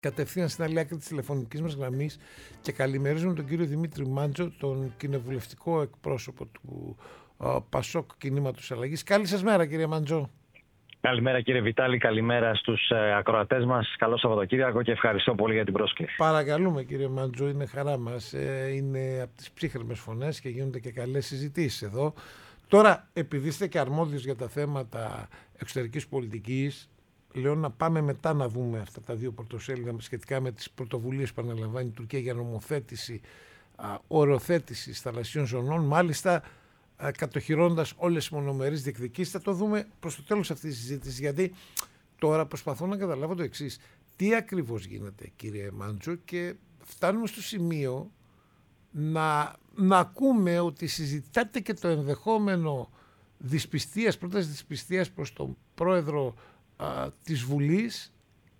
κατευθείαν στην άλλη άκρη της τηλεφωνικής μας γραμμής και καλημερίζουμε τον κύριο Δημήτρη Μάντζο, τον κοινοβουλευτικό εκπρόσωπο του Πασόκ Κινήματος Αλλαγής. Καλή σας μέρα, κύριε Μάντζο. Καλημέρα, κύριε Βιτάλη, καλημέρα στους ακροατές μας. Καλό Σαββατοκύριακο και ευχαριστώ πολύ για την πρόσκληση. Παρακαλούμε, κύριε Μάντζο, είναι χαρά μας. Είναι από τις ψύχρεμες φωνές και γίνονται και καλές συζητήσεις εδώ. Τώρα, επειδή είστε και αρμόδιος για τα θέματα εξωτερικής πολιτικής, λέω να πάμε μετά να δούμε αυτά τα δύο πρωτοσέλιδα σχετικά με τις πρωτοβουλίες που αναλαμβάνει η Τουρκία για νομοθέτηση, οροθέτηση θαλασσίων ζωνών, μάλιστα κατοχυρώντας όλες τις μονομερείς διεκδικήσεις. Θα το δούμε προς το τέλος αυτής της συζήτησης, γιατί τώρα προσπαθώ να καταλάβω το εξής. Τι ακριβώς γίνεται, κύριε Μάντζο, και φτάνουμε στο σημείο να ακούμε ότι συζητάτε και το ενδεχόμενο πρόταση δυσπιστίας προς τον πρόεδρο της Βουλής,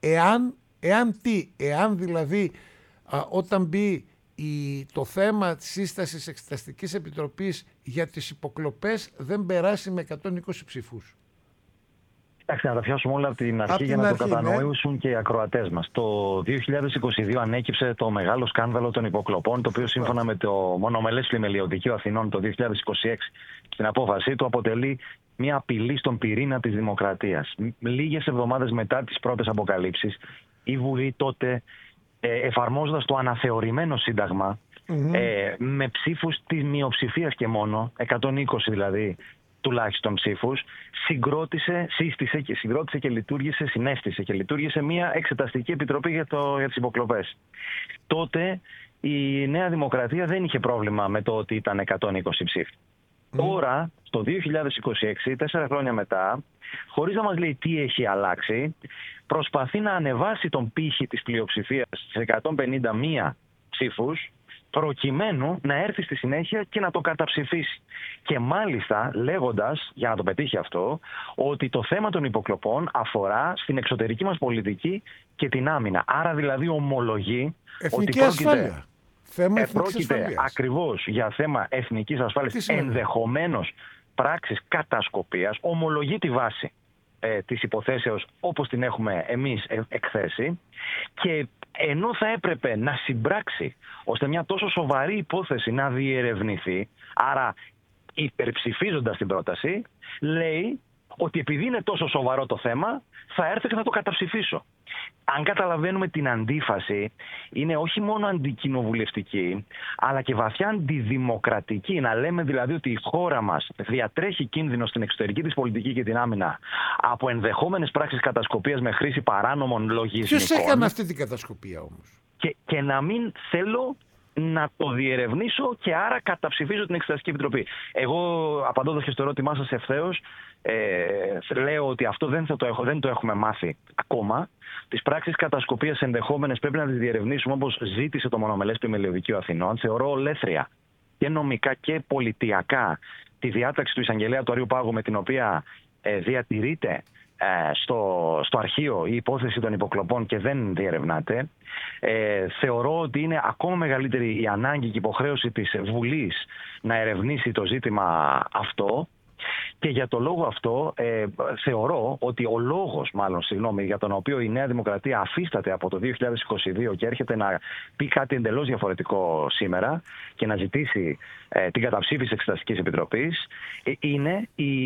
εάν δηλαδή όταν μπει το θέμα της σύστασης Εξεταστικής Επιτροπής για τις υποκλοπές δεν περάσει με 120 ψήφους. Εντάξει, να τα πιάσουμε όλα από την αρχή για να το κατανοήσουν και οι ακροατές μας. Το 2022 ανέκυψε το μεγάλο σκάνδαλο των υποκλοπών, το οποίο σύμφωνα με το μονομελές πλημελιωδικείο Αθηνών το 2026 στην απόφασή του αποτελεί μια απειλή στον πυρήνα της δημοκρατίας. Λίγες εβδομάδες μετά τις πρώτες αποκαλύψεις, η Βουλή τότε, εφαρμόζοντας το αναθεωρημένο σύνταγμα, με ψήφους της μειοψηφίας και μόνο, 120 δηλαδή τουλάχιστον ψήφους, συγκρότησε και λειτουργήσε μια εξεταστική επιτροπή για τις υποκλοπές. Τότε η Νέα Δημοκρατία δεν είχε πρόβλημα με το ότι ήταν 120 ψήφοι. Τώρα, το 2026, 4 χρόνια μετά, χωρίς να μας λέει τι έχει αλλάξει, προσπαθεί να ανεβάσει τον πύχη της πλειοψηφίας σε 151 ψήφους, προκειμένου να έρθει στη συνέχεια και να το καταψηφίσει. Και μάλιστα λέγοντας, για να το πετύχει αυτό, ότι το θέμα των υποκλοπών αφορά στην εξωτερική μας πολιτική και την άμυνα. Άρα δηλαδή ομολογεί εθνική ότι ασφάλεια. πρόκειται ακριβώς για θέμα εθνικής ασφάλειας, ενδεχομένως πράξεις κατασκοπίας, ομολογεί τη βάση της υποθέσεως όπως την έχουμε εμείς εκθέσει, και ενώ θα έπρεπε να συμπράξει ώστε μια τόσο σοβαρή υπόθεση να διερευνηθεί, άρα υπερψηφίζοντας την πρόταση, λέει ότι επειδή είναι τόσο σοβαρό το θέμα, θα έρθω και θα το καταψηφίσω. Αν καταλαβαίνουμε την αντίφαση, είναι όχι μόνο αντικοινοβουλευτική, αλλά και βαθιά αντιδημοκρατική. Να λέμε δηλαδή ότι η χώρα μας διατρέχει κίνδυνο στην εξωτερική της πολιτική και την άμυνα από ενδεχόμενες πράξεις κατασκοπίας με χρήση παράνομων λογισμικών. Ποιος έκανε αυτή την κατασκοπία όμως? Και να μην θέλω να το διερευνήσω και άρα καταψηφίζω την Εξεταστική Επιτροπή. Εγώ, απαντώντας και στο ερώτημά σας ευθέως, λέω ότι αυτό δεν το έχουμε μάθει ακόμα. Τις πράξεις κατασκοπίας ενδεχόμενες πρέπει να τις διερευνήσουμε όπως ζήτησε το μονομελές πλημελιωδικείο Αθηνών. Θεωρώ ολέθρια και νομικά και πολιτιακά τη διάταξη του εισαγγελέα του Αριού Πάγου, με την οποία διατηρείται στο αρχείο η υπόθεση των υποκλοπών και δεν διερευνάται. Θεωρώ ότι είναι ακόμα μεγαλύτερη η ανάγκη και η υποχρέωση της Βουλής να ερευνήσει το ζήτημα αυτό, και για το λόγο αυτό θεωρώ ότι ο λόγος για τον οποίο η Νέα Δημοκρατία αφίσταται από το 2022 και έρχεται να πει κάτι εντελώς διαφορετικό σήμερα και να ζητήσει την καταψήφιση της Εξεταστικής Επιτροπής είναι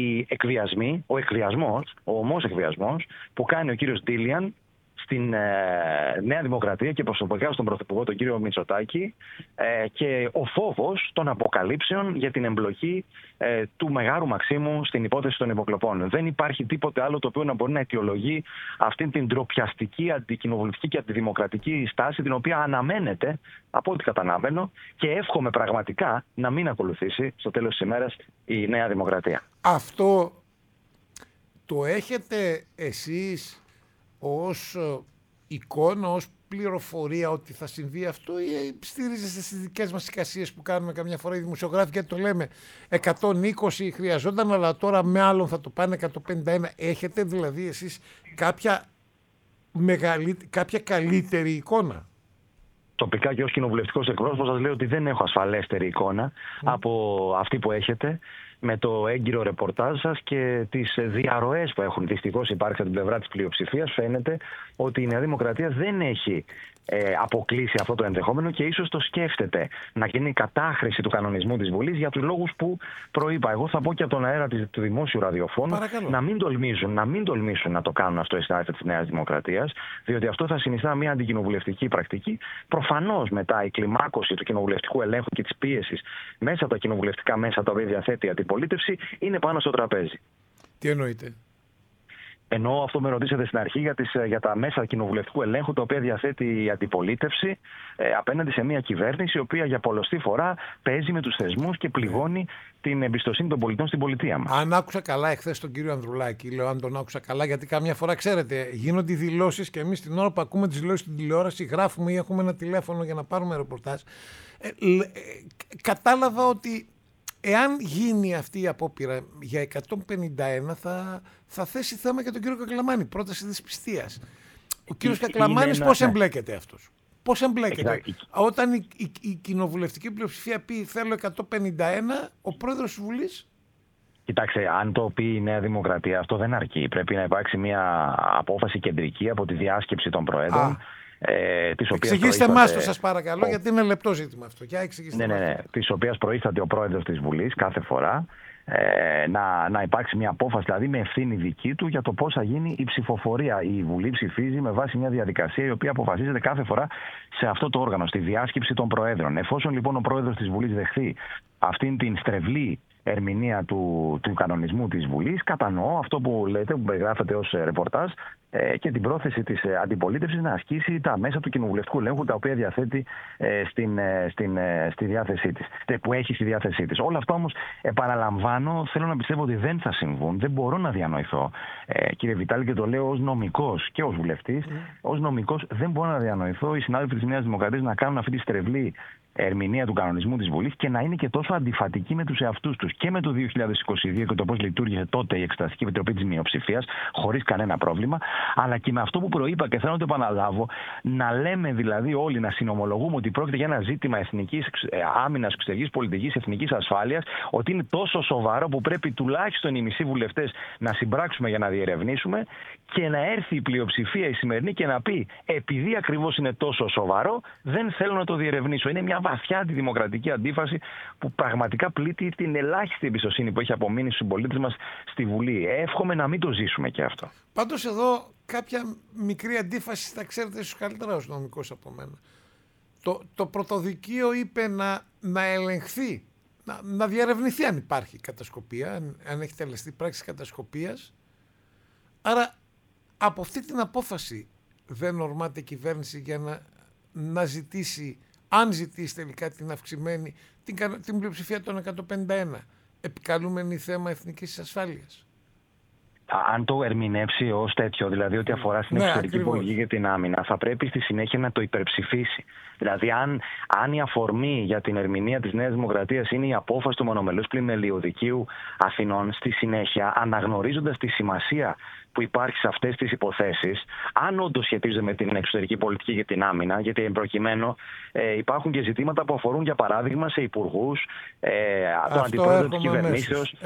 ο ομός εκβιασμός που κάνει ο κύριος Ντίλιαν στην Νέα Δημοκρατία και προσωπικά στον Πρωθυπουργό, τον κύριο Μητσοτάκη, και ο φόβος των αποκαλύψεων για την εμπλοκή του Μεγάρου Μαξίμου στην υπόθεση των υποκλοπών. Δεν υπάρχει τίποτε άλλο το οποίο να μπορεί να αιτιολογεί αυτήν την ντροπιαστική, αντικοινοβουλευτική και αντιδημοκρατική στάση, την οποία αναμένεται, από ό,τι καταλαβαίνω, και εύχομαι πραγματικά να μην ακολουθήσει στο τέλος της ημέρας η Νέα Δημοκρατία. Αυτό το έχετε εσείς ως εικόνα, ως πληροφορία ότι θα συμβεί αυτό, ή στηρίζεστε στις δικές μας εικασίες που κάνουμε καμιά φορά οι δημοσιογράφοι, γιατί το λέμε 120 χρειαζόταν, αλλά τώρα με άλλον θα το πάνε 151. Έχετε δηλαδή εσείς κάποια καλύτερη εικόνα? Τοπικά και ως κοινοβουλευτικός εκπρόσωπος σας λέω ότι δεν έχω ασφαλέστερη εικόνα από αυτή που έχετε. με το έγκυρο ρεπορτάζ σας και τις διαρροές που έχουν δυστυχώς υπάρξει από την πλευρά της πλειοψηφίας, φαίνεται ότι η Νέα Δημοκρατία δεν έχει αποκλείσει αυτό το ενδεχόμενο και ίσως το σκέφτεται να γίνει κατάχρηση του κανονισμού της Βουλής για τους λόγους που προείπα. Εγώ θα πω και από τον αέρα του δημόσιου ραδιοφώνου να μην τολμήσουν να το κάνουν αυτό οι συνάδελφοι της Νέας Δημοκρατίας, διότι αυτό θα συνιστά μια αντικοινοβουλευτική πρακτική. Προφανώς μετά η κλιμάκωση του κοινοβουλευτικού ελέγχου και της πίεσης μέσα από τα κοινοβουλευτικά μέσα τα οποία διαθέτει η αντιπολίτευση είναι πάνω στο τραπέζι. Τι εννοείτε? Εννοώ αυτό με ρωτήσατε στην αρχή για τα μέσα κοινοβουλευτικού ελέγχου τα οποία διαθέτει η αντιπολίτευση απέναντι σε μια κυβέρνηση η οποία για πολλοστή φορά παίζει με τους θεσμούς και πληγώνει την εμπιστοσύνη των πολιτών στην πολιτεία μας. Αν άκουσα καλά εχθές τον κύριο Ανδρουλάκη, λέω αν τον άκουσα καλά, γιατί καμιά φορά ξέρετε γίνονται οι δηλώσεις και εμείς την ώρα που ακούμε τις δηλώσεις στην τηλεόραση γράφουμε ή έχουμε ένα τηλέφωνο για να πάρουμε ρεπορτάζ. Κατάλαβα ότι εάν γίνει αυτή η απόπειρα για 151 θα θέσει θέμα για τον κύριο Κακλαμάνη, πρόταση δυσπιστίας. Ο κύριος Κακλαμάνης πώς εμπλέκεται αυτός? Πώς εμπλέκεται? Όταν η κοινοβουλευτική πλειοψηφία πει θέλω 151, ο πρόεδρος της Βουλής... Κοιτάξτε, αν το πει η Νέα Δημοκρατία αυτό δεν αρκεί. Πρέπει να υπάρξει μια απόφαση κεντρική από τη διάσκεψη των προέδρων. Εξηγήστε μας το σας παρακαλώ, γιατί είναι λεπτό ζήτημα αυτό. Της οποίας προείσταται ο πρόεδρος της Βουλής κάθε φορά να υπάρξει μια απόφαση, δηλαδή με ευθύνη δική του για το πώς θα γίνει η ψηφοφορία. Η Βουλή ψηφίζει με βάση μια διαδικασία η οποία αποφασίζεται κάθε φορά σε αυτό το όργανο, στη διάσκεψη των προέδρων. Εφόσον λοιπόν ο πρόεδρος της Βουλής δεχθεί αυτήν την στρεβλή ερμηνεία του κανονισμού της Βουλής, κατανοώ αυτό που λέτε, που περιγράφεται ως ρεπορτάζ και την πρόθεση της αντιπολίτευσης να ασκήσει τα μέσα του κοινοβουλευτικού ελέγχου τα οποία διαθέτει στη διάθεσή της, που έχει στη διάθεσή της. Όλα αυτά όμως, επαναλαμβάνω, θέλω να πιστεύω ότι δεν θα συμβούν. Δεν μπορώ να διανοηθώ, κύριε Βιτάλη, και το λέω ως νομικός και ως βουλευτής, ως νομικός δεν μπορώ να διανοηθώ οι συνάδελφοι της Νέας Δημοκρατίας να κάνουν αυτή τη στρεβλή ερμηνεία του κανονισμού της Βουλής και να είναι και τόσο αντιφατικοί με τους εαυτούς τους και με το 2022 και το πώς λειτουργήσε τότε η Εξεταστική Επιτροπή της Μειοψηφίας, χωρίς κανένα πρόβλημα, αλλά και με αυτό που προείπα και θέλω να το επαναλάβω, να λέμε δηλαδή όλοι, να συνομολογούμε ότι πρόκειται για ένα ζήτημα εθνικής άμυνας, εξωτερικής πολιτικής, εθνικής ασφάλειας, ότι είναι τόσο σοβαρό που πρέπει τουλάχιστον οι μισοί βουλευτές να συμπράξουμε για να διερευνήσουμε και να έρθει η πλειοψηφία η σημερινή και να πει επειδή ακριβώς είναι τόσο σοβαρό, δεν θέλω να το διερευνήσω. Είναι μια βαθιά αντιδημοκρατική αντίφαση που πραγματικά πλήττει την ελάχιστη εμπιστοσύνη που έχει απομείνει στους συμπολίτες μας στη Βουλή. Εύχομαι να μην το ζήσουμε και αυτό. Πάντως εδώ κάποια μικρή αντίφαση θα ξέρετε ίσως καλύτερα ως νομικός από μένα. Το πρωτοδικείο είπε να ελεγχθεί, να διαρευνηθεί αν υπάρχει κατασκοπία, αν έχει τελεστεί πράξη κατασκοπίας. Άρα από αυτή την απόφαση δεν ορμάται η κυβέρνηση για να ζητήσει, αν ζητήσει τελικά την αυξημένη, την πλειοψηφία των 151, επικαλούμενη θέμα εθνικής ασφάλειας. Αν το ερμηνεύσει ως τέτοιο, δηλαδή ότι αφορά στην εξωτερική πολιτική και την άμυνα, θα πρέπει στη συνέχεια να το υπερψηφίσει. Δηλαδή, αν η αφορμή για την ερμηνεία της Νέας Δημοκρατίας είναι η απόφαση του μονομελούς πλημελιωδικείου Αθηνών, στη συνέχεια, αναγνωρίζοντας τη σημασία που υπάρχει σε αυτές τις υποθέσεις, αν όντως σχετίζονται με την εξωτερική πολιτική και την άμυνα, γιατί προκειμένου υπάρχουν και ζητήματα που αφορούν, για παράδειγμα, σε υπουργούς, τον αντιπρόεδρο της κυβερνήσεως,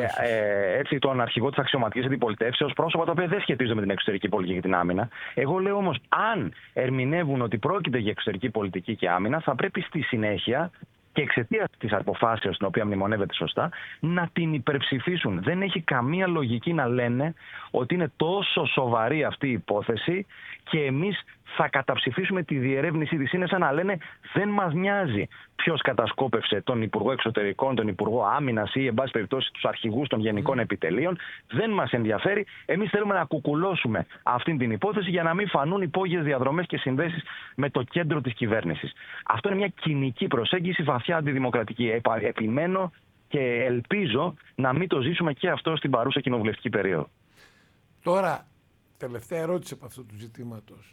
τον αρχηγό της αξιωματικής αντιπολιτεύσεως, πρόσωπα τα οποία δεν σχετίζονται με την εξωτερική πολιτική και την άμυνα. Εγώ λέω όμως, αν ερμηνεύουν ότι πρόκειται για εξωτερική πολιτική και άμυνα, θα πρέπει στη συνέχεια και εξαιτίας της αποφάσεως, την οποία μνημονεύεται σωστά, να την υπερψηφίσουν. Δεν έχει καμία λογική να λένε ότι είναι τόσο σοβαρή αυτή η υπόθεση και εμείς θα καταψηφίσουμε τη διερεύνησή της. Είναι σαν να λένε δεν μας νοιάζει ποιος κατασκόπευσε τον Υπουργό Εξωτερικών, τον Υπουργό Άμυνας ή, εν πάση περιπτώσει, τους αρχηγούς των γενικών επιτελείων. Δεν μας ενδιαφέρει. Εμείς θέλουμε να κουκουλώσουμε αυτή την υπόθεση για να μην φανούν υπόγειες διαδρομές και συνδέσεις με το κέντρο της κυβέρνησης. Αυτό είναι μια κοινική προσέγγιση, βαθιά αντιδημοκρατική. Επιμένω και ελπίζω να μην το ζήσουμε και αυτό στην παρούσα κοινοβουλευτική περίοδο. Τώρα, τελευταία ερώτηση από αυτού του ζητήματος.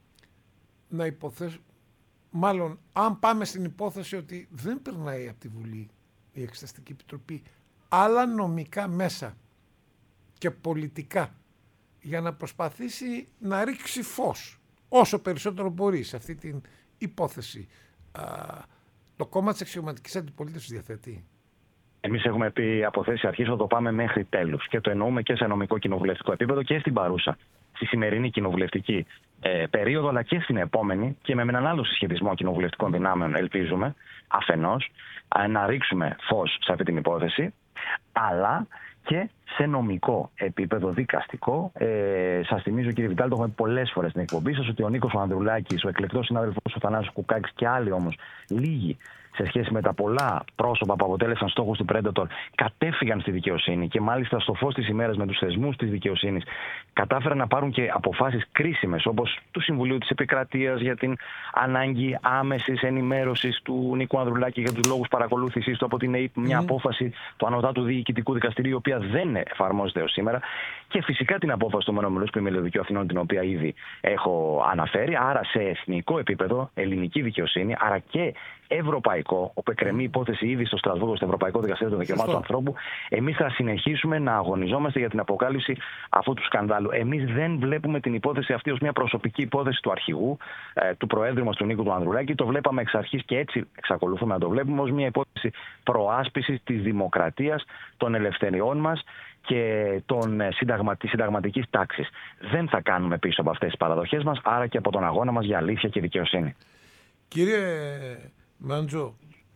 Να υποθέσω, μάλλον αν πάμε στην υπόθεση ότι δεν περνάει από τη Βουλή η Εξεταστική Επιτροπή άλλα νομικά μέσα και πολιτικά για να προσπαθήσει να ρίξει φως όσο περισσότερο μπορεί σε αυτή την υπόθεση, το κόμμα της αξιωματικής αντιπολίτευσης διαθέτει? Εμείς έχουμε πει από θέση αρχής ότι το πάμε μέχρι τέλους. Και το εννοούμε και σε νομικό κοινοβουλευτικό επίπεδο και στην παρούσα, στη σημερινή κοινοβουλευτική περίοδο, αλλά και στην επόμενη και με έναν άλλο συσχετισμό κοινοβουλευτικών δυνάμεων, ελπίζουμε, αφενός, να ρίξουμε φως σε αυτή την υπόθεση, αλλά και σε νομικό επίπεδο δικαστικό. Σας θυμίζω, κύριε Βιτάλη, το έχουμε πολλές φορές στην εκπομπή σας, ότι ο Νίκος ο Ανδρουλάκης, ο εκλεκτός συνάδελφος ο Θανάσης Κουκάκης και άλλοι όμως λίγοι σε σχέση με τα πολλά πρόσωπα που αποτέλεσαν στόχους του Predator, κατέφυγαν στη δικαιοσύνη και μάλιστα στο φως της ημέρας με τους θεσμούς της δικαιοσύνης κατάφεραν να πάρουν και αποφάσεις κρίσιμες, όπως του Συμβουλίου της Επικρατείας για την ανάγκη άμεσης ενημέρωσης του Νίκου Ανδρουλάκη για τους λόγους παρακολούθησης του από την ΕΕΠ, μια απόφαση του Ανωτάτου Διοικητικού Δικαστηρίου, η οποία δεν εφαρμόζεται ως σήμερα, και φυσικά την απόφαση του Μονομερούς Πλημμυριωδικαίου Αθηνών, την οποία ήδη έχω αναφέρει. Άρα σε εθνικό επίπεδο, ελληνική δικαιοσύνη, άρα και ευρωπαϊκό, όπου εκκρεμεί υπόθεση ήδη στο Στρασβούργο, στο Ευρωπαϊκό Δικαστήριο των Δικαιωμάτων του Ανθρώπου, εμείς θα συνεχίσουμε να αγωνιζόμαστε για την αποκάλυψη αυτού του σκανδάλου. Εμείς δεν βλέπουμε την υπόθεση αυτή ως μια προσωπική υπόθεση του αρχηγού, του Προέδρου μας, του Νίκου του Ανδρουλάκη. Το βλέπαμε εξ αρχής και έτσι εξακολουθούμε να το βλέπουμε ως μια υπόθεση προάσπισης της δημοκρατίας, των ελευθεριών μας και της συνταγματικής τάξης. Δεν θα κάνουμε πίσω από αυτές τις παραδοχές μας, άρα και από τον αγώνα μας για αλήθεια και δικαιοσύνη. Κύριε Μάντζο,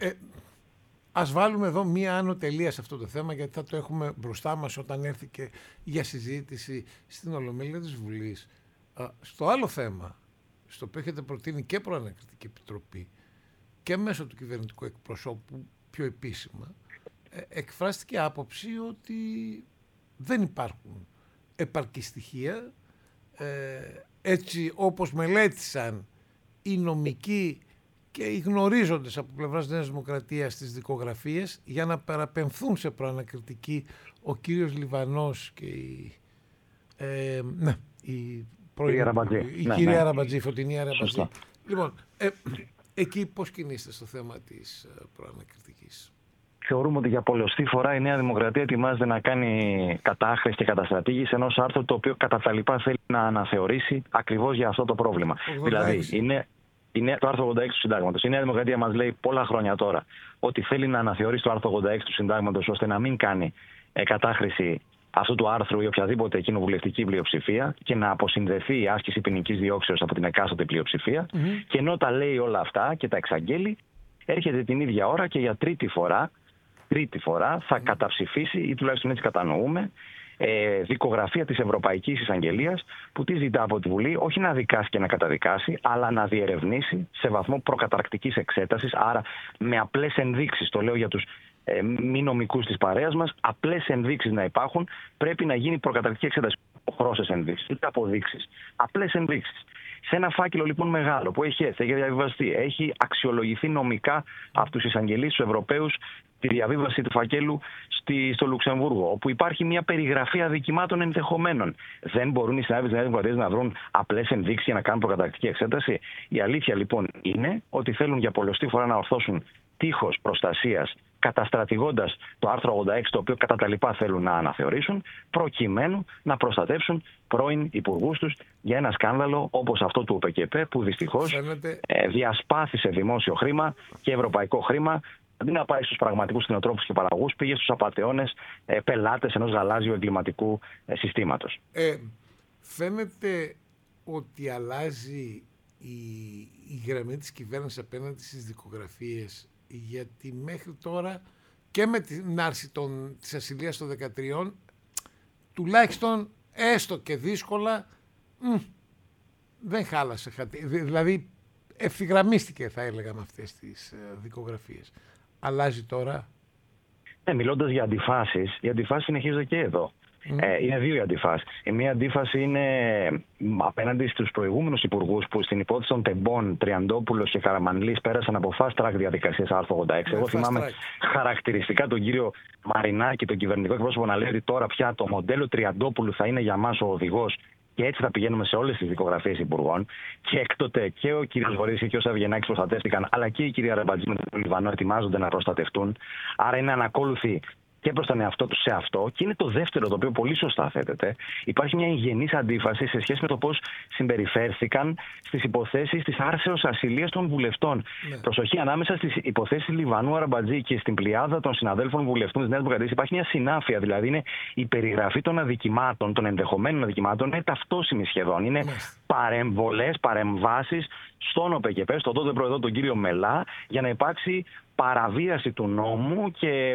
ας βάλουμε εδώ μία άνω τελεία σε αυτό το θέμα, γιατί θα το έχουμε μπροστά μας όταν έρθει και για συζήτηση στην Ολομέλεια της Βουλής. Στο άλλο θέμα, στο οποίο έχετε προτείνει και προανακριτική επιτροπή και μέσω του κυβερνητικού εκπροσώπου πιο επίσημα, εκφράστηκε άποψη ότι δεν υπάρχουν επαρκή στοιχεία, έτσι όπως μελέτησαν οι νομικοί και οι γνωρίζοντες από πλευράς Νέας Δημοκρατίας στις δικογραφίες, για να παραπεμφθούν σε προανακριτική ο κύριος Λιβανός και η κυρία Αραμπατζή, η Φωτεινή Αραμπατζή. Λοιπόν, εκεί πώς κινείστε στο θέμα της προανακριτικής? Θεωρούμε ότι για πολλωστή φορά η Νέα Δημοκρατία ετοιμάζεται να κάνει κατάχρηση και καταστρατήγηση ενός άρθρου το οποίο κατά τα λοιπά θέλει να αναθεωρήσει ακριβώς για αυτό το πρόβλημα. 86. Δηλαδή, είναι το άρθρο 86 του Συντάγματος. Η Νέα Δημοκρατία μας λέει πολλά χρόνια τώρα ότι θέλει να αναθεωρήσει το άρθρο 86 του Συντάγματος ώστε να μην κάνει κατάχρηση αυτού του άρθρου ή οποιαδήποτε κοινοβουλευτική πλειοψηφία και να αποσυνδεθεί η άσκηση ποινικής διώξεως από την εκάστοτε πλειοψηφία. Και ενώ τα λέει όλα αυτά και τα εξαγγέλει, έρχεται την ίδια ώρα και για τρίτη φορά θα καταψηφίσει, ή τουλάχιστον έτσι κατανοούμε, δικογραφία της Ευρωπαϊκής Εισαγγελίας, που τι ζητά από τη Βουλή? Όχι να δικάσει και να καταδικάσει, αλλά να διερευνήσει σε βαθμό προκαταρκτικής εξέτασης, άρα με απλές ενδείξεις. Το λέω για τους μη νομικούς της παρέας μας, απλές ενδείξεις να υπάρχουν, πρέπει να γίνει προκαταρκτική εξέταση. Χρώσες ενδείξεις, ούτε αποδείξεις. Απλές ενδείξεις. Σε ένα φάκελο λοιπόν μεγάλο που έχει έρθει, έχει διαβιβαστεί, έχει αξιολογηθεί νομικά από τους εισαγγελείς, τους Ευρωπαίους, τη διαβίβαση του φακέλου στο Λουξεμβούργο, όπου υπάρχει μια περιγραφή αδικημάτων ενδεχομένων. Δεν μπορούν οι συνάδελφοι της Νέας Δημοκρατίας να βρουν απλές ενδείξεις για να κάνουν προκαταρκτική εξέταση? Η αλήθεια λοιπόν είναι ότι θέλουν για πολλωστή φορά να ορθώσουν τείχος προστασίας, καταστρατηγώντας το άρθρο 86, το οποίο κατά τα λοιπά θέλουν να αναθεωρήσουν, προκειμένου να προστατεύσουν πρώην υπουργούς τους για ένα σκάνδαλο όπως αυτό του ΟΠΕΚΕΠΕ, που δυστυχώς διασπάθησε δημόσιο χρήμα και ευρωπαϊκό χρήμα. Αντί να πάει στους πραγματικούς κτηνοτρόφους και παραγωγούς, πήγε στους απατεώνες πελάτες ενός γαλάζιου εγκληματικού συστήματος. Φαίνεται ότι αλλάζει η γραμμή της κυβέρνησης απέναντι στις δικογραφίες, γιατί μέχρι τώρα και με την άρση της ασυλίας των 13, τουλάχιστον έστω και δύσκολα, δεν χάλασε. Δηλαδή ευθυγραμμίστηκε, θα έλεγα, με αυτές τις δικογραφίες. Αλλάζει τώρα? Μιλώντας για αντιφάσεις, η αντιφάση συνεχίζεται και εδώ. Είναι δύο οι αντιφάσεις. Η μία αντίφαση είναι απέναντι στους προηγούμενους υπουργούς που στην υπόθεση των Τεμπών, Τριαντόπουλος και Καραμανλής πέρασαν από fast track διαδικασίες άρθρο 86. Εγώ θυμάμαι χαρακτηριστικά τον κύριο Μαρινάκη, τον κυβερνητικό εκπρόσωπο, να λέει ότι τώρα πια το μοντέλο Τριαντόπουλου θα είναι για μας ο οδηγός και έτσι θα πηγαίνουμε σε όλες τις δικογραφίες υπουργών. Και έκτοτε και ο κύριος Βορύδης και ο Σαβγενάκης προστατεύτηκαν, αλλά και η κυρία Αραμπατζή με τον Λιβανό ετοιμάζονται να προστατευτούν. Άρα είναι ανακόλουθη και προς τον εαυτό του σε αυτό. Και είναι το δεύτερο, το οποίο πολύ σωστά θέτεται. Υπάρχει μια εγγενής αντίφαση σε σχέση με το πώς συμπεριφέρθηκαν στις υποθέσεις της άρσεως ασυλίας των βουλευτών. Ναι. Προσοχή, ανάμεσα στις υποθέσεις Λιβανού Αραμπατζή και στην πλειάδα των συναδέλφων βουλευτών της Νέας Δημοκρατίας υπάρχει μια συνάφεια. Δηλαδή είναι η περιγραφή των αδικημάτων, των ενδεχομένων αδικημάτων, είναι ταυτόσιμη σχεδόν. Είναι παρεμβάσεις στον ΟΠΕΚΕΠΕ, στον τότε πρόεδρο τον κύριο Μελά, για να υπάρξει παραβίαση του νόμου και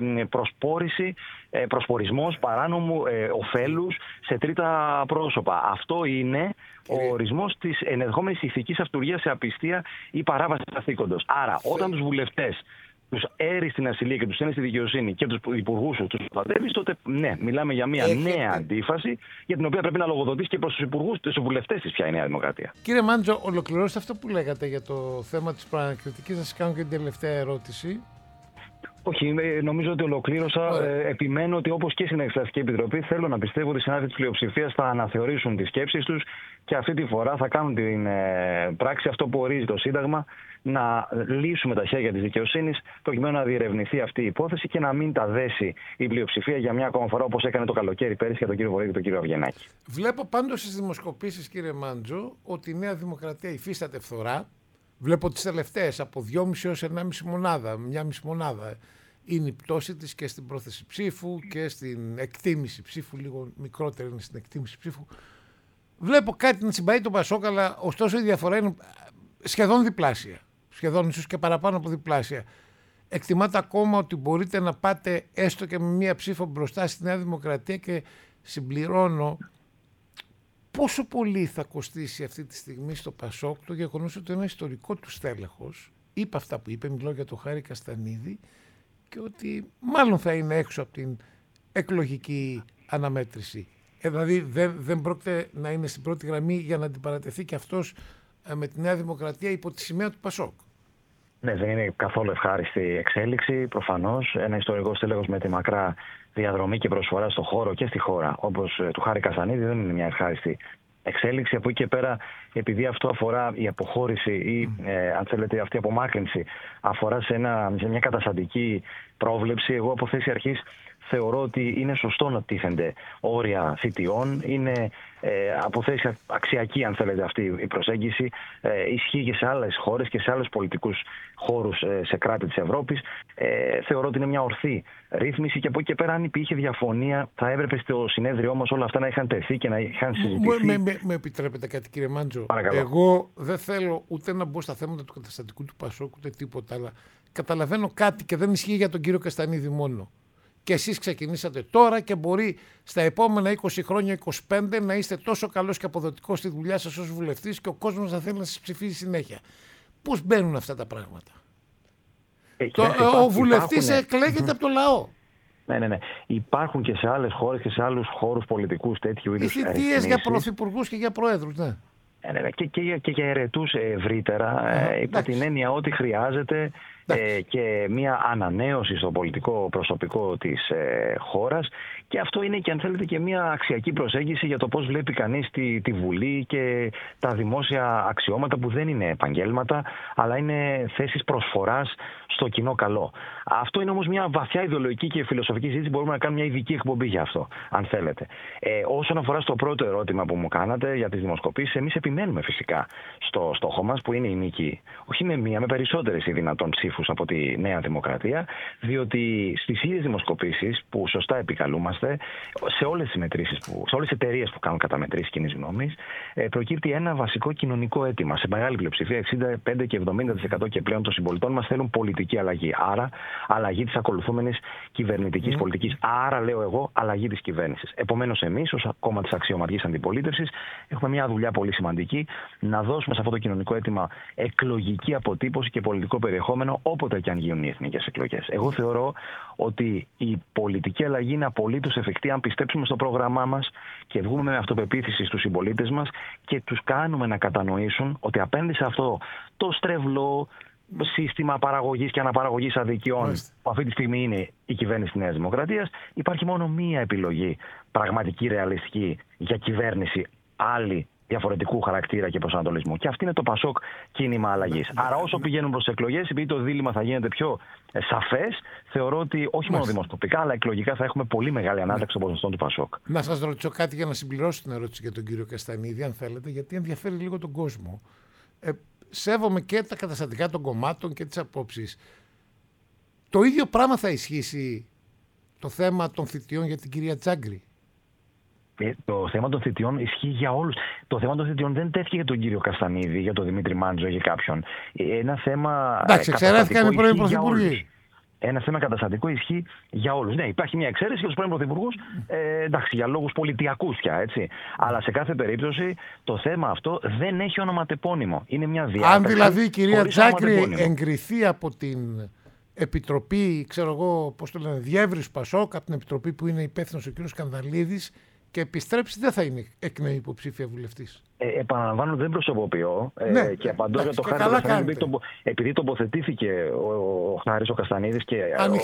προσπορισμός παράνομου ωφέλους σε τρίτα πρόσωπα. Αυτό είναι ο ορισμός της ενδεχόμενης ηθικής αυτουργίας σε απιστία ή παράβαση καθήκοντος. Άρα, όταν τους βουλευτές τους έρει στην ασυλία και τους έρει στη δικαιοσύνη και τους υπουργούς τους προστατεύεις, τότε ναι, μιλάμε για μια νέα αντίφαση για την οποία πρέπει να λογοδοτήσει και προς τους υπουργούς, τους βουλευτές της πια η Νέα Δημοκρατία. Κύριε Μάντζο, ολοκληρώστε αυτό που λέγατε για το θέμα της προανακριτικής. Θα σας κάνω και την τελευταία ερώτηση. Όχι, νομίζω ότι ολοκλήρωσα. Επιμένω ότι όπως και στην Εξεταστική Επιτροπή, θέλω να πιστεύω ότι οι συνάδελφοι της πλειοψηφίας θα αναθεωρήσουν τις σκέψεις τους και αυτή τη φορά θα κάνουν την πράξη αυτό που ορίζει το Σύνταγμα, να λύσουμε τα χέρια της δικαιοσύνης προκειμένου να διερευνηθεί αυτή η υπόθεση και να μην τα δέσει η πλειοψηφία για μια ακόμα φορά όπως έκανε το καλοκαίρι πέρυσι για τον κύριο Βορύδη και τον κύριο Αυγενάκη. Βλέπω πάντως στις δημοσκοπήσεις, κύριε Μάντζο, ότι η Νέα Δημοκρατία υφίσταται φθορά. Βλέπω τις τελευταίες από 2,5 έως 1,5 μονάδα, 1,5 μονάδα. Είναι η πτώση της και στην πρόθεση ψήφου και στην εκτίμηση ψήφου, λίγο μικρότερη είναι στην εκτίμηση ψήφου. Βλέπω κάτι να συμπαεί το Πασόκ, αλλά ωστόσο η διαφορά είναι σχεδόν διπλάσια. Σχεδόν ίσως και παραπάνω από διπλάσια. Εκτιμάτε ακόμα ότι μπορείτε να πάτε έστω και με μία ψήφο μπροστά στη Νέα Δημοκρατία και συμπληρώνω πόσο πολύ θα κοστίσει αυτή τη στιγμή στο Πασόκ το γεγονός ότι ένα ιστορικό του στέλεχος είπε αυτά που είπε, μιλώ για τον Χάρη Καστανίδη, και ότι μάλλον θα είναι έξω από την εκλογική αναμέτρηση. Δηλαδή δεν πρόκειται να είναι στην πρώτη γραμμή για να αντιπαρατεθεί και αυτός με τη Νέα Δημοκρατία υπό τη σημαία του Πασόκ. Ναι, δεν είναι καθόλου ευχάριστη εξέλιξη. Προφανώς ένα ιστορικό στέλεχος με τη μακρά διαδρομή και προσφορά στο χώρο και στη χώρα, όπως του Χάρη Καστανίδη, δεν είναι μια ευχάριστη εξέλιξη. Από εκεί και πέρα, επειδή αυτό αφορά η αποχώρηση ή αν θέλετε αυτή η απομάκρυνση αφορά σε μια καταστατική πρόβλεψη, εγώ από θέση αρχής θεωρώ ότι είναι σωστό να τίθενται όρια θητιών. Είναι από θέση αξιακή, αν θέλετε, αυτή η προσέγγιση. Ισχύει και σε άλλες χώρες και σε άλλους πολιτικούς χώρους σε κράτη της Ευρώπης. Θεωρώ ότι είναι μια ορθή ρύθμιση και από εκεί και πέρα, αν υπήρχε διαφωνία, θα έπρεπε στο συνέδριό μας όλα αυτά να είχαν τεθεί και να είχαν συζητηθεί. Με επιτρέπετε κάτι, κύριε Μάντζο? Παρακαλώ. Εγώ δεν θέλω ούτε να μπω στα θέματα του καταστατικού του Πασόκ ούτε τίποτα, αλλά καταλαβαίνω κάτι και δεν ισχύει για τον κύριο Καστανίδη μόνο. Και εσείς ξεκινήσατε τώρα και μπορεί στα επόμενα 20 χρόνια, 25 να είστε τόσο καλός και αποδοτικός στη δουλειά σας ως βουλευτής και ο κόσμος να θέλει να σας ψηφίσει συνέχεια. Πώς μπαίνουν αυτά τα πράγματα? Ο βουλευτής εκλέγεται από το λαό. Ναι. Υπάρχουν και σε άλλες χώρες και σε άλλους χώρους πολιτικούς τέτοιου είδους ρυθμίσεις. Θητείες για πρωθυπουργούς και για προέδρους, ναι. Και για αιρετούς ευρύτερα, υπό την έννοια ότι χρειάζεται και μια ανανέωση στο πολιτικό προσωπικό της χώρας, και αυτό είναι και, αν θέλετε, και μια αξιακή προσέγγιση για το πώς βλέπει κανείς τη Βουλή και τα δημόσια αξιώματα που δεν είναι επαγγέλματα αλλά είναι θέσεις προσφοράς στο κοινό καλό. Αυτό είναι όμως μια βαθιά ιδεολογική και φιλοσοφική συζήτηση. Μπορούμε να κάνουμε μια ειδική εκπομπή για αυτό, αν θέλετε. Όσον αφορά στο πρώτο ερώτημα που μου κάνατε για τις δημοσκοπήσεις, εμείς επιμένουμε φυσικά στο στόχο μας, που είναι η νίκη, όχι με μία, με περισσότερες ή δυνατόν ψήφους από τη Νέα Δημοκρατία, διότι στις ίδιες δημοσκοπήσεις που σωστά επικαλούμαστε, σε όλες τις μετρήσεις, σε όλες τις εταιρείες που κάνουν καταμετρήσεις κοινής γνώμης, προκύπτει ένα βασικό κοινωνικό αίτημα. Σε μεγάλη πλειοψηφία, 65 και 70% και πλέον των συμπολιτών μας θέλουν πολιτική αλλαγή. Άρα, αλλαγή της ακολουθούμενης κυβερνητικής πολιτικής. Άρα, λέω εγώ, αλλαγή της κυβέρνησης. Επομένως, εμείς, ως κόμμα της αξιωματικής αντιπολίτευσης, έχουμε μια δουλειά πολύ σημαντική να δώσουμε σε αυτό το κοινωνικό αίτημα εκλογική αποτύπωση και πολιτικό περιεχόμενο όποτε και αν γίνουν οι εθνικές εκλογές. Εγώ θεωρώ ότι η πολιτική αλλαγή είναι απολύτως εφικτή αν πιστέψουμε στο πρόγραμμά μας και βγούμε με αυτοπεποίθηση στους συμπολίτες μας και τους κάνουμε να κατανοήσουν ότι απέναντι σε αυτό το στρεβλό σύστημα παραγωγής και αναπαραγωγής αδικιών που αυτή τη στιγμή είναι η κυβέρνηση της Νέας Δημοκρατίας, υπάρχει μόνο μία επιλογή πραγματική, ρεαλιστική για κυβέρνηση, άλλη διαφορετικού χαρακτήρα και προσανατολισμού. Και αυτή είναι το ΠΑΣΟΚ κίνημα αλλαγής. Άρα, όσο πηγαίνουν προς εκλογές, επειδή το δίλημμα θα γίνεται πιο σαφές, θεωρώ ότι όχι μόνο δημοσκοπικά, αλλά εκλογικά θα έχουμε πολύ μεγάλη ανάταξη των ποσοστών του ΠΑΣΟΚ. Να σας ρωτήσω κάτι για να συμπληρώσω την ερώτηση για τον κύριο Καστανίδη, αν θέλετε, γιατί ενδιαφέρει λίγο τον κόσμο. Σέβομαι και τα καταστατικά των κομμάτων και τις απόψεις. Το ίδιο πράγμα θα ισχύσει το θέμα των θητιών για την κυρία Τζάγκρη? Το θέμα των θητιών ισχύει για όλους. Το θέμα των θητιών δεν τέθηκε για τον κύριο Καστανίδη, για τον Δημήτρη Μάντζο, για κάποιον. Ένα θέμα. Εντάξει, εξαιρέθηκαν οι πρώην πρωθυπουργοί. Ένα θέμα καταστατικό ισχύει για όλους. Ναι, υπάρχει μια εξαίρεση για τους πρώην πρωθυπουργούς, εντάξει, για λόγους πολιτιακούς πια, έτσι. Αλλά σε κάθε περίπτωση το θέμα αυτό δεν έχει ονοματεπώνυμο. Είναι μια διάταξη. Αν δηλαδή η κυρία Τζάγκρη εγκριθεί από την Επιτροπή, ξέρω εγώ, πώς το λένε, διεύρυνση ΠΑΣΟΚ, από την Επιτροπή που είναι υπεύθυνος ο κ. Σκανδαλίδης, και επιστρέψει, δεν θα είναι εκ νέου υποψήφια βουλευτής. Επαναλαμβάνω, δεν προσωποποιώ και απαντώ για το Χάρη Καστανίδη, επειδή τοποθετήθηκε ο Χάρης ο Καστανίδης και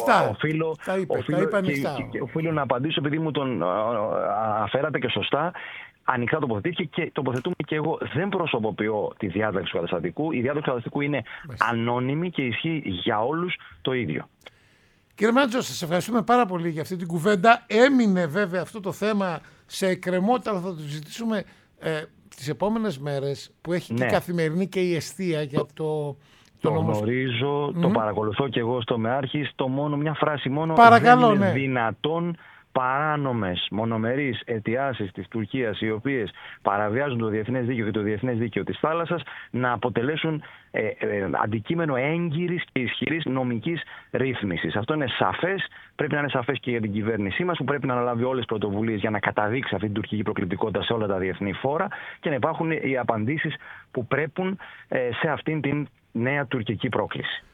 οφείλω να απαντήσω επειδή μου τον αφέρατε και σωστά. Ανοιχτά τοποθετήθηκε και τοποθετούμε και εγώ. Δεν προσωποποιώ τη διάταξη του καταστατικού. Η διάταξη του καταστατικού είναι ανώνυμη και ισχύει για όλους το ίδιο. Κύριε Μάντζο, σας ευχαριστούμε πάρα πολύ για αυτή την κουβέντα. Έμεινε βέβαια αυτό το θέμα σε εκκρεμότητα, θα το συζητήσουμε τις επόμενες μέρες, που έχει και η Καθημερινή και η Εστία για το γνωρίζω, το παρακολουθώ και εγώ στο ΜΕάρχης. Μια φράση μόνο. Παρακαλώ, δεν είναι δυνατόν παράνομες μονομερείς αιτιάσεις της Τουρκίας, οι οποίες παραβιάζουν το διεθνές δίκαιο και το διεθνές δίκαιο της θάλασσας, να αποτελέσουν αντικείμενο έγκυρης και ισχυρής νομικής ρύθμισης. Αυτό είναι σαφές. Πρέπει να είναι σαφές και για την κυβέρνησή μας, που πρέπει να αναλάβει όλες τις πρωτοβουλίες για να καταδείξει αυτή την τουρκική προκλητικότητα σε όλα τα διεθνή φόρα και να υπάρχουν οι απαντήσεις που πρέπει σε αυτήν την νέα τουρκική πρόκληση.